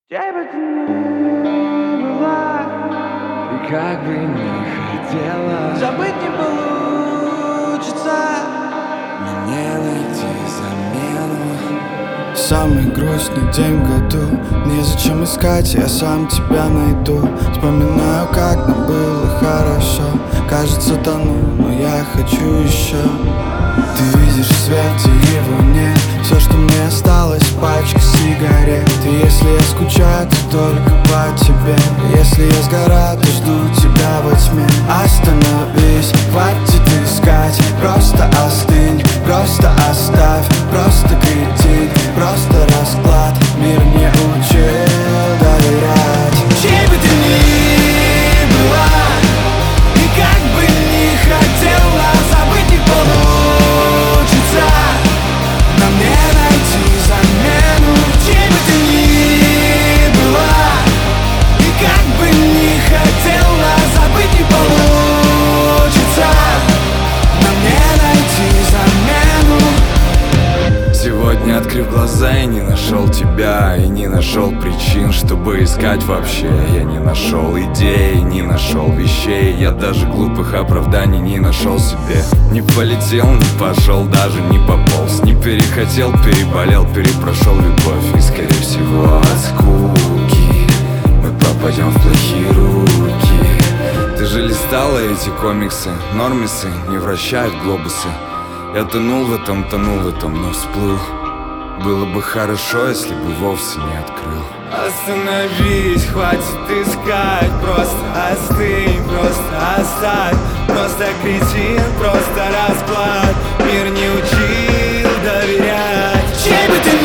Где бы ты ни была, И как бы не хотела, забыть не получится. мне найти замену. Самый грустный день в году. Незачем искать, я сам тебя найду. Вспоминаю, как нам было хорошо. Кажется, тону, но я хочу еще. Ты видишь свет, и его нет. Все, что мне осталось, пачка сигарет. И если я скучаю, то только по тебе. Если я сгораю, то жду тебя во тьме. Остановись, хватит искать. Просто остынь, просто оставь. Просто критик, просто расклад. Мир не учил доверять. Чей бы ты ни была, и как бы ни хотела, забыть не получится. Нам не найти замену. Чей бы ты ни была, и как бы ни хотела, забыть не получится. Нам не найти замену. Сегодня, открыв глаза, я не нашел тебя. И не нашел причин, чтобы искать вообще. Я не нашел идей, не нашел вещей. Я даже глупых оправданий не нашел себе. Не полетел, не пошел, даже не пополз. Не перехотел, переболел, перепрошел любовь. И скорее всего от скуки мы попадем в плохие руки. Ты же листала эти комиксы, нормисы не вращают глобусы. Я тонул в этом, но всплыл. Было бы хорошо, если бы вовсе не открыл. Остановись, хватит искать. Просто остынь, просто оставь. Просто кретин, просто расклад. Мир не учил доверять. Чей бы ты